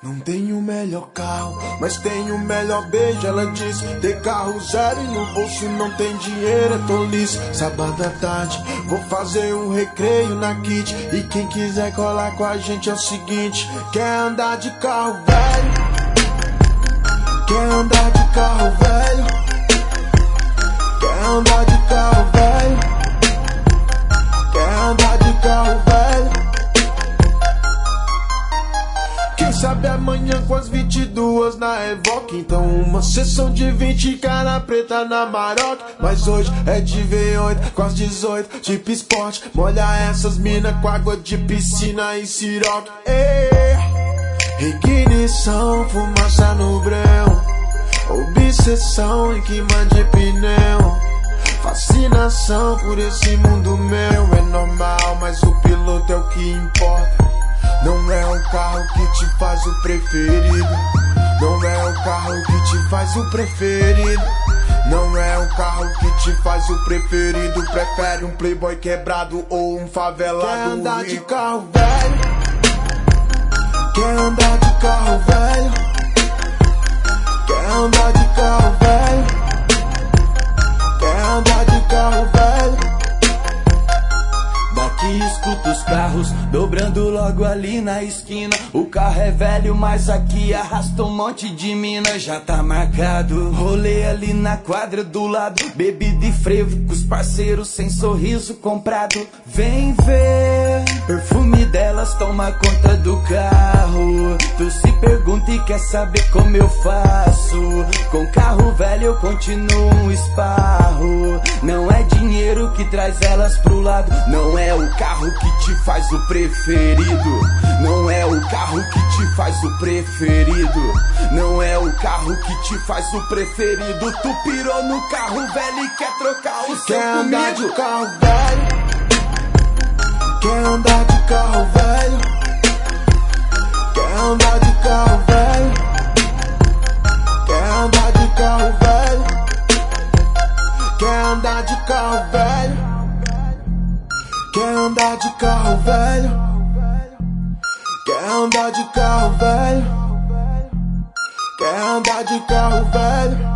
Não tenho o melhor carro, mas tenho o melhor beijo. Ela disse, ter carro zero e no bolso não tem dinheiro, é tolice. Sábado à tarde, vou fazer um recreio na Kit. E quem quiser colar com a gente é o seguinte: quer andar de carro velho? Quer andar de carro velho? Quer andar de carro velho? Quer andar de carro velho? Quem sabe amanhã com as 22 na Evoque. Então uma sessão de 20 cara preta na Maroc. Mas hoje é de V8 com as 18 tipo esporte. Molha essas mina com água de piscina e siroque. Ignição, fumaça no breu. Obsessão em queima de pneu. Fascinação por esse mundo meu. É normal, mas o piloto é o que importa. Não é o carro que te faz o preferido. Não é o carro que te faz o preferido. Não é o carro que te faz o preferido. Prefere um playboy quebrado ou um favelado. Quer andar de carro velho? Quer andar de carro velho? Quer andar de carro velho? Quer andar de carro velho? Daqui escuta os carros dobrando logo ali na esquina. O carro é velho, mas aqui arrasta um monte de mina. Já tá marcado, rolê ali na quadra do lado. Bebida e frevo com os parceiros sem sorriso comprado. Vem ver, perfume delas toma conta do carro. Tu se pergunta e quer saber como eu faço. Com carro velho eu continuo um esparro. Não é dinheiro que traz elas pro lado. Não é o carro que te faz o preferido. Não é o carro que te faz o preferido. Não é o carro que te faz o preferido. Tu pirou no carro velho e quer trocar o seu Quer comigo. andar de carro velho? Quer andar de carro velho? Quer andar de carro velho? Quer andar de carro velho? Quer andar de carro velho? Quer andar de carro velho? Quer andar de carro velho? Quer andar de carro velho?